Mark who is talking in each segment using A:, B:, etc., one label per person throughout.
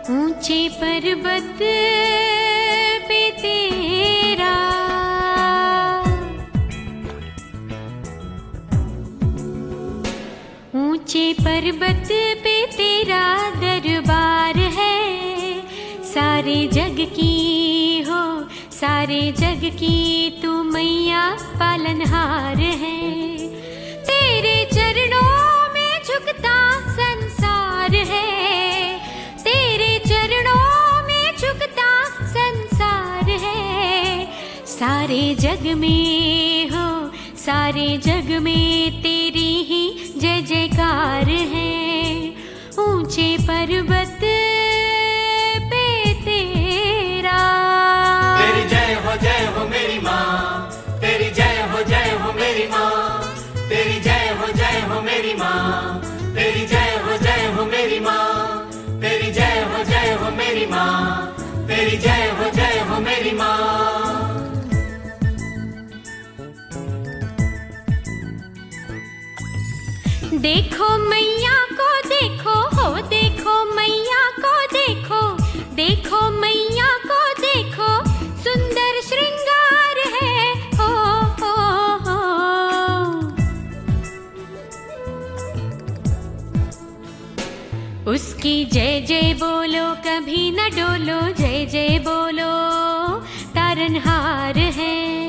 A: ऊंचे पर्वत पे तेरा ऊंचे पर्वत पे तेरा दरबार है। सारे जग की हो सारे जग की तू मैया पालनहार है। तेरे चरणों में झुकता संसार है। तेरे चरणों में झुकता संसार है। सारे जग में हो सारे जग में तेरी ही जय जयकार है। ऊंचे पर्वत पे तेरा
B: तेरी जय हो मेरी माँ, तेरी जय हो मेरी माँ, तेरी जय हो मेरी माँ, तेरी जय हो मेरी माँ, तेरी जय हो मेरी माँ, तेरी जय हो मेरी माँ।
A: देखो मैया को देखो हो देखो मैया को देखो। देखो मैया को देखो सुंदर श्रृंगार है। हो उसकी जय जय बोलो कभी न डोलो। जय जय बोलो तारनहार है।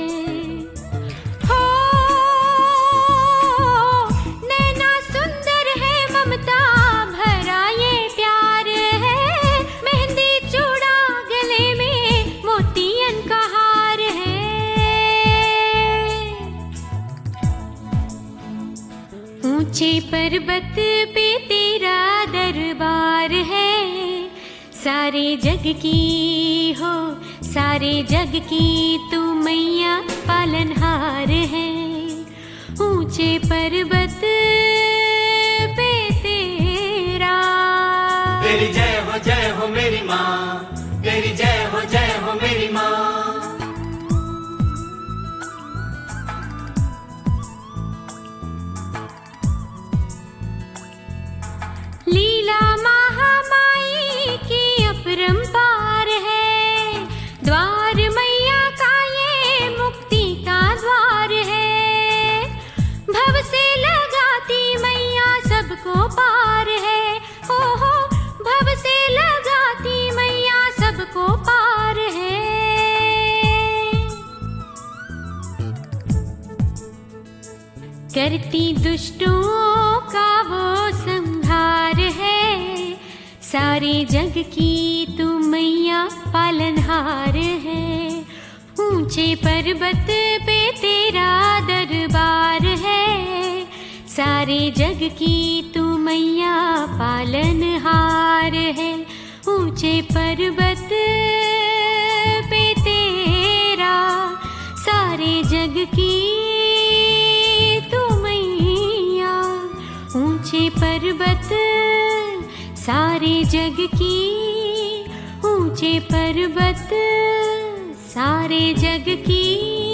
A: ऊंचे पर्वत पे तेरा दरबार है। सारे जग की हो सारे जग की तू मैया पालनहार है। ऊंचे पर्वत पे तेरा
B: तेरी जय हो मेरी माँ, तेरी जय हो मेरी माँ।
A: लीला महामाई की अपरंपार है। द्वार मैया का ये मुक्ति का द्वार है। भव से लगाती मैया सबको पार है। हो भव से लगाती मैया सबको पार है। करती दुष्टों का वो संहार है। सारे जग की तू मैया पालनहार है। ऊंचे पर्वत पे तेरा दरबार है। सारे जग की तू मैया पालनहार है। ऊंचे पर्वत पे तेरा सारे जग की ऊंचे पर्वत सारे जग की ऊंचे पर्वत सारे जग की।